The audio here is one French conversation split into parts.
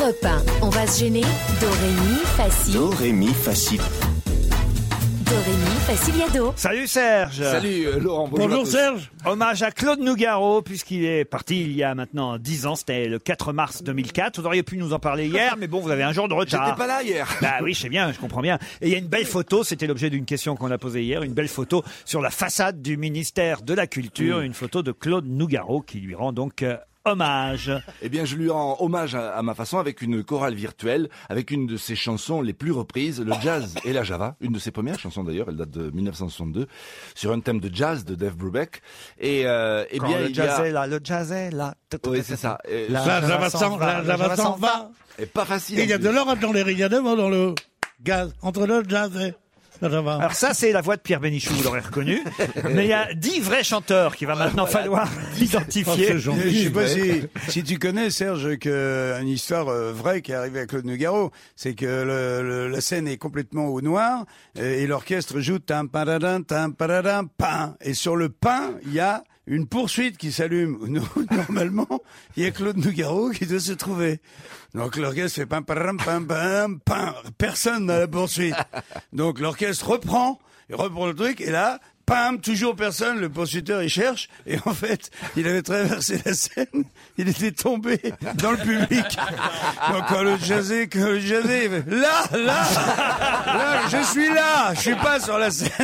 Europe 1, on va se gêner. Do, ré, mi, fa, si. Do, ré, mi, fa, si. Do, ré, mi, faciliado. Salut Serge. Salut Laurent. Bonjour Serge. Hommage à Claude Nougaro, puisqu'il est parti il y a maintenant 10 ans, c'était le 4 mars 2004. Vous auriez pu nous en parler hier, mais bon, vous avez un jour de retard. J'étais pas là hier. Bah oui, je sais bien, je comprends bien. Et il y a une belle photo, c'était l'objet d'une question qu'on a posée hier, une belle photo sur la façade du ministère de la Culture, une photo de Claude Nougaro qui lui rend donc hommage. Eh bien, je lui rends hommage à ma façon avec une chorale virtuelle, avec une de ses chansons les plus reprises, le jazz et la java. Une de ses premières chansons d'ailleurs, elle date de 1962, sur un thème de jazz de Dave Brubeck. Et eh bien, le jazz est là, le jazz est là. Oui, c'est ça. La Java s'en va. Et pas facile. Et il y a de l'or dans les rigadements dans le gaz, entre le jazz et la Java. Alors ça, c'est la voix de Pierre Bénichou, vous l'aurez reconnu. Mais il y a 10 vrais chanteurs qu'il va maintenant falloir identifier. Je sais pas si tu connais, Serge, une histoire vraie qui est arrivée à Claude Nougaro, c'est que la scène est complètement au noir et l'orchestre joue tam paradam pain. Et sur le pain, il y a une poursuite qui s'allume. Normalement, il y a Claude Nougaro qui doit se trouver. Donc l'orchestre fait pam. Personne n'a la poursuite. Donc l'orchestre reprend le truc et là, pam, toujours personne, le poursuiteur il cherche et en fait, il avait traversé la scène, il était tombé dans le public. Donc quand le jazzé, là, je suis pas sur la scène.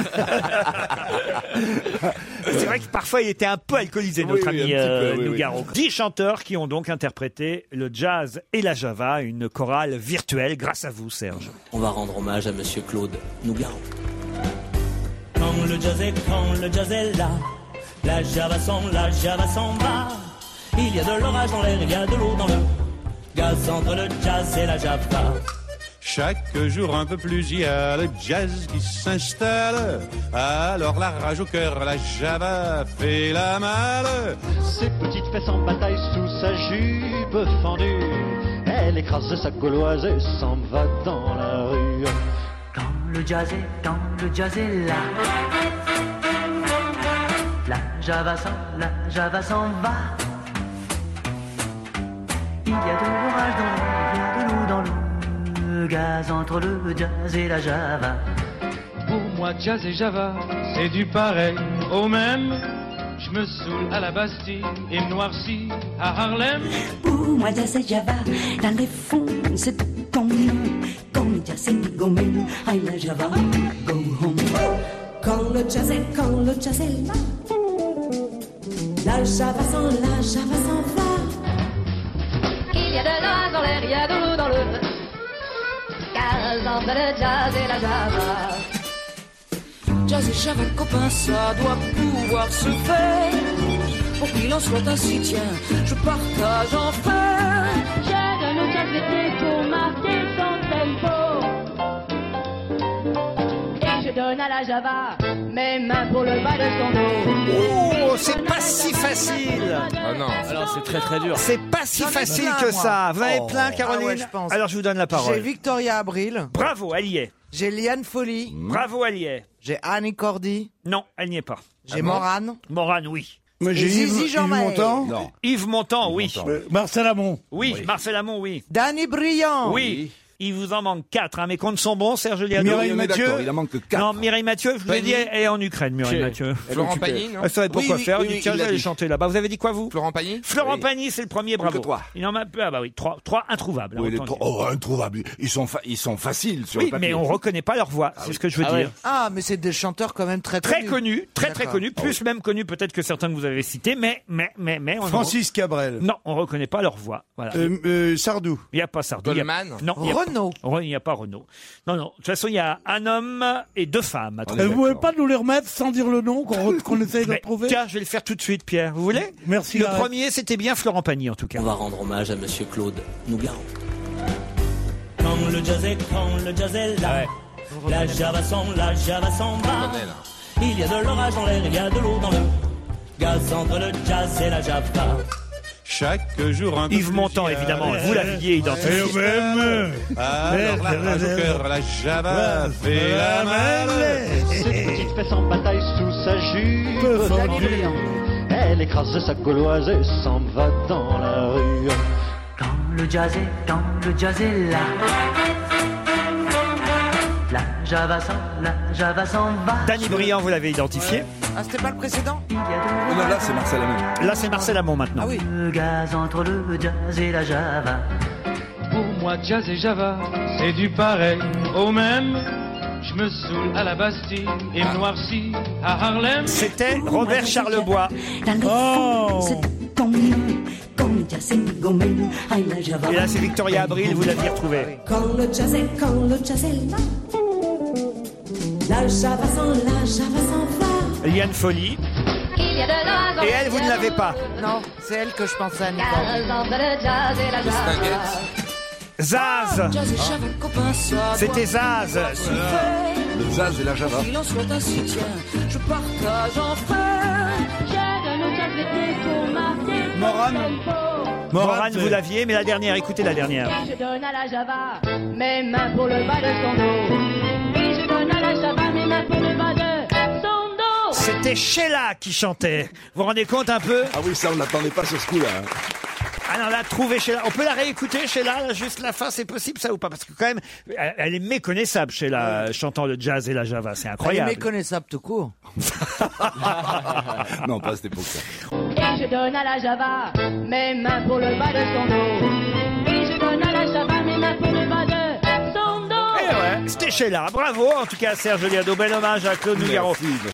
C'est vrai que parfois il était un peu alcoolisé, notre ami Nougaro. 10 chanteurs qui ont donc interprété le jazz et la java, une chorale virtuelle grâce à vous, Serge. On va rendre hommage à Monsieur Claude Nougaro. Quand le jazz est là, la java s'en va. Il y a de l'orage dans l'air, il y a de l'eau dans le gaz entre le jazz et la java. Chaque jour un peu plus, il y a le jazz qui s'installe. Alors la rage au cœur, la java fait la malle. Ses petites fesses en bataille sous sa jupe fendue. Elle écrase sa gauloise et s'en va dans la rue. Quand le jazz est là, la java s'en va. Il y a de l'orage dans l'air, il y a de l'eau dans le gaz entre le jazz et la java. Pour moi, jazz et java, c'est du pareil au même. Je me saoule à la Bastille et me noircis à Harlem. Pour moi, jazz et java, dans les fonds, c'est tout comme quand le jazz est gommé, aïe la java, go home. Quand le jazz est là, la java s'en va. Il y a de l'orage dans l'air, il y a de l'eau dans le gaz entre le jazz et la java. Jazz et java, copain, ça doit pouvoir se faire. Pour qu'il en soit ainsi, tiens, je partage enfin. Je donne au jazz l'été pour marquer son tempo. Et je donne à la java mes mains pour le bas de son dos. Oh, c'est pas si facile. Ah non. Alors c'est très très dur. C'est pas si facile que ça. Vous en avez plein, Caroline? Ouais, je pense. Alors je vous donne la parole. J'ai Victoria Abril. Bravo, elle y est. J'ai Liane Folly. Bravo, elle y est. J'ai Annie Cordy. Non, elle n'y est pas. J'ai Morane. Morane, oui. Moi j'ai Zizi Yves Montand. Non. Yves Montand, oui. Marcel Amont. Oui, Marcel Amont, oui. Danny Briand. Oui. Il vous en manque 4, hein. Mes comptes sont bons, Serge Liado. Mireille On est Mathieu. d'accord, il en manque que 4. Non, Mireille Mathieu, je vous ai dit, elle est en Ukraine, Mireille Mathieu. Florent Pagny, non? Elle savait pas quoi faire. Elle dit, tiens, il je vais l'a aller dit. chanter là-bas. Vous avez dit quoi, vous? Florent Pagny. Florent Pagny, c'est le premier, bravo. Que trois. Il en a peu, ah bah oui, 3 introuvables. Oui, entendu. introuvables. Ils sont faciles sur Oui, le papier. mais on reconnaît pas leur voix, c'est ce que je veux dire. Ah, mais c'est des chanteurs quand même très Très connus, très D'accord. connus, plus même connus peut-être que certains que vous avez cités, mais on Francis Cabrel. non, on reconnaît pas leur voix. Voilà. Sardou. Il n'y a pas Sardou. Goldman. Non, il y a Renaud. pas- il n'y a pas Renaud. Non, de toute façon, il y a un homme et 2 femmes. à trouver. Vous pouvez pas nous les remettre sans dire le nom qu'on essaye de Mais, trouver? tiens, je vais le faire tout de suite, Pierre. Vous voulez? Merci. Le Arrête. premier, c'était bien Florent Pagny, en tout cas. On va rendre hommage à Monsieur Claude Nougaro. Quand le jazz est là, la java s'en va. Il y a de l'orage dans l'air, il y a de l'eau dans le gaz entre le jazz et la java. Chaque jour un peu Yves plus, Montand, il y a évidemment, le vous l'aviez identifié. Et au même. Alors la rage au cœur, la java fait la malle. Ses petites fesses en bataille sous sa jupe fendue. Elle écrase sa gauloise et s'en va dans la rue. Quand le jazz est là. La Java s'en va. Danny Briand, vous l'avez identifié. Ah, c'était pas le précédent? Non, là, c'est Marcel Amont. Là, c'est Marcel Amont maintenant. Ah oui. Le gaz entre le jazz et la Java. Pour moi, jazz et Java, c'est du pareil au même. Je me saoule à la Bastille et me noircis à Harlem. C'était Robert Charlebois. Oh. Et là, c'est Victoria Abril, vous l'aviez retrouvé. Quand le jazz est là, la Java s'en va. Liane Folly. Il y a de l'orage. Et elle, vous ne l'avez pas. Non, c'est elle que je pensais à Gaz Nicole. entre le jazz et la Java. Zaz. C'était Zaz. Le Zaz et la Java. Il en soit ainsi, tiens, je partage en frère. Je donne au jazz l'été pour marquer son Morane. tempo. Morane, vous l'aviez, mais la dernière, écoutez la dernière. Et je donne à la Java mes mains pour le bas de son dos. Et je donne à la Java mes mains pour le bas de son dos. C'était Sheila qui chantait. Vous vous rendez compte un peu? Ah oui, ça, on n'attendait pas sur ce coup-là. Hein. Ah non, là, trouver Sheila. On peut la réécouter, Sheila, là, juste la fin, c'est possible ça ou pas? Parce que quand même, elle est méconnaissable, Sheila, chantant le jazz et la Java. C'est Elle est incroyable. méconnaissable tout court. Non, pas à cette époque-là. Et je donne à la Java mes mains pour le bas de son dos. Et je donne à la Java mes mains pour le bas de son dos. Et ouais, c'était Sheila. Bravo, en tout cas, Serge Liado. Bel hommage à Claude Nougaro. Merci.